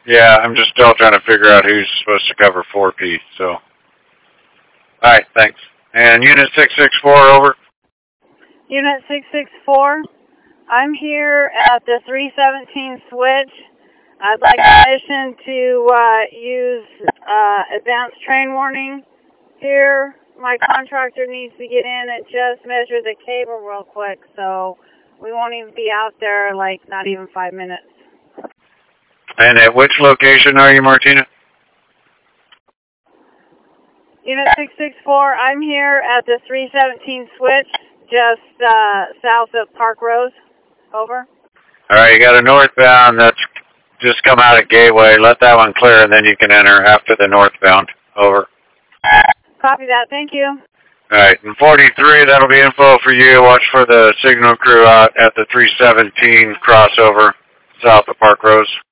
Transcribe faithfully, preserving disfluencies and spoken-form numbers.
Yeah, I'm just still trying to figure out who's supposed to cover four P, so. Alright, thanks. And Unit six six four, over. Unit six six four, I'm here at the three seventeen switch. I'd like permission to uh, use uh, advanced train warning here. My contractor needs to get in and just measure the cable real quick, so we won't even be out there, like, not even five minutes. And at which location are you, Martina? Unit six six four, I'm here at the three seventeen switch, just uh, south of Park Rose. Over. Alright, you got a northbound that's just come out of Gateway. Let that one clear, and then you can enter after the northbound. Over. Copy that. Thank you. Alright, and forty-three, that'll be info for you. Watch for the signal crew out at the three seventeen crossover south of Park Rose.